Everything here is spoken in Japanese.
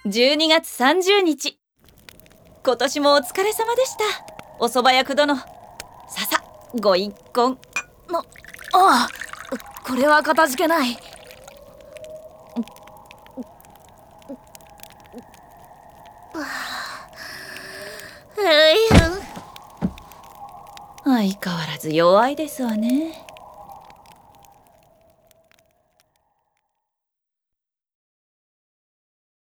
12月30日。今年もお疲れ様でした。お蕎麦役殿。ささ、ご一献。 ああ、これはかたじけない。 相変わらず弱いですわね。